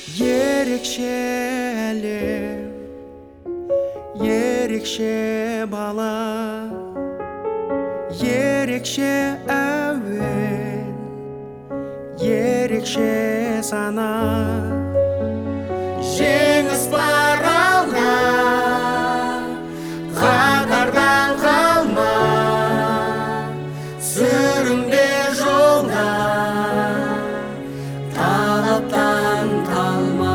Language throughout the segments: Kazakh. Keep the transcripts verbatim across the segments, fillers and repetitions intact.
Ерекшелер, ерекше бала, ерекше әуен, ерекше сана. Жеңіс бар алда, қатардан қалма, сүрінбе жолда, талаптан қалма.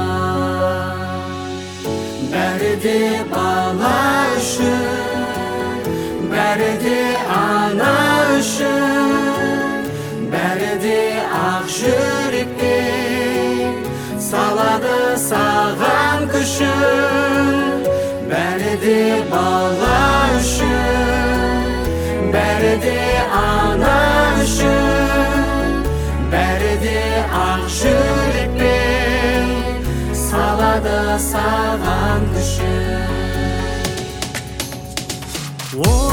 Бәрі де бала үшін, бәрі де ана үшін, бәрі де ақ жүрекпен салады саған күшін. Бәрі де бала үшін, бәрі де ана үшін, бәрі де ақ жүрекпен салады саған күшін.